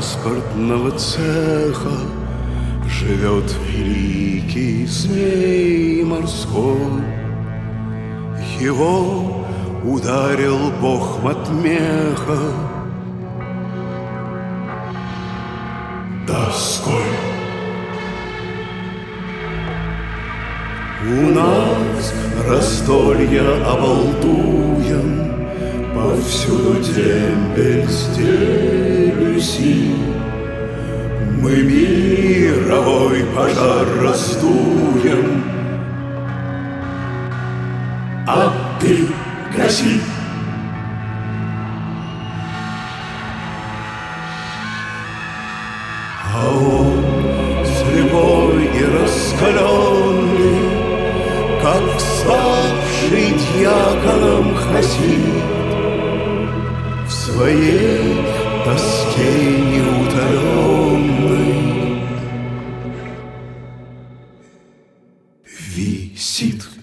транспортного цеха живет великий змей морской. Его ударил бог Матмеха доской. У нас раздолье обалдуем, повсюду дембель стелюси. Мы мировой пожар раздуем, а ты гаси. А он слепой и раскаленный, как ставший дьяконом хасид, в своей тоске неутоленной висит.